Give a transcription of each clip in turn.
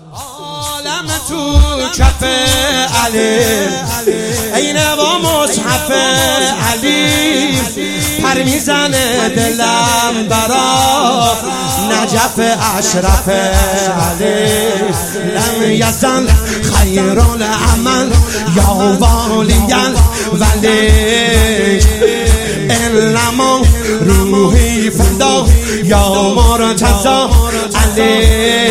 عالم تو کف علی عین با مصحف علی پر میزنه دلم برا نجف اشرف علی لم یزل خیر العمل یا والی ولی انما روحی فدا یا مرتضی علی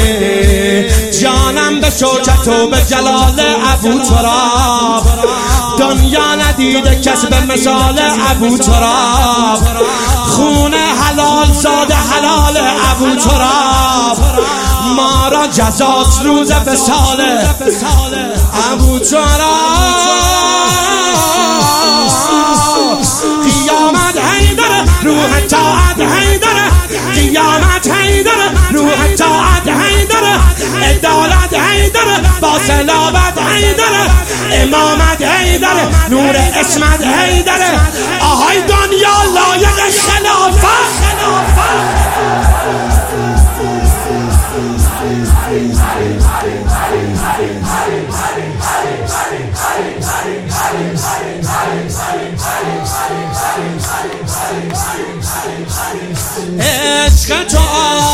جانم به شوکت و به جلال ابو تراب دنیا ندیده کس به مثال ابو تراب خون حلال زاده حلال ابو تراب ما را جزاست روز وصال ابو تراب قیامت حیدر روح طاعت حیدر قیامت حیدر روح طاعت حیدر عدالت حیدر با صلابت حیدر امامت حیدر نور اسمت حیدر آهای دنیا لایق خلافت عشق تو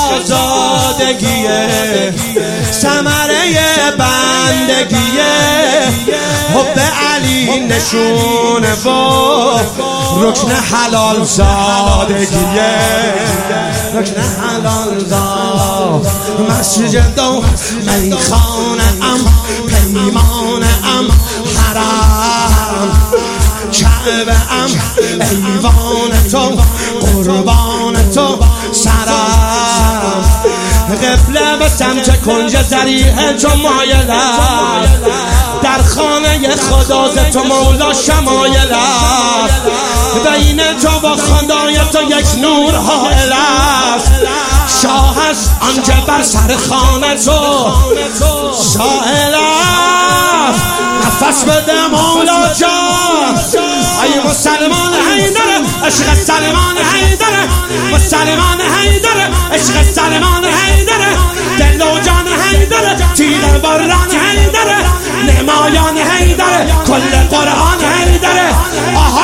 آزادگیه ثمره بندگیه حب علی نشونه و رکن حلال زادگیه رکن حلال زاد مسجد و میخانه ام پیمانه ام حرم کعبه ام ایوان تو قربان تو سرم قبله به سمت کنج ذریعه تو مایلت در خانه خدا ز تو مولا شمایلت بین تو و خدای تو یک نور حائل است شاه است آنکه بر سر خانه تو سائل است نفس بده مولا جان ای مسلمان حیدر عشق سلمان حیدر مسلمان حیدر عشق سلمان حیدر دل و جان حیدر تیر بران حیدر نمایان حیدر کل قرآن حیدر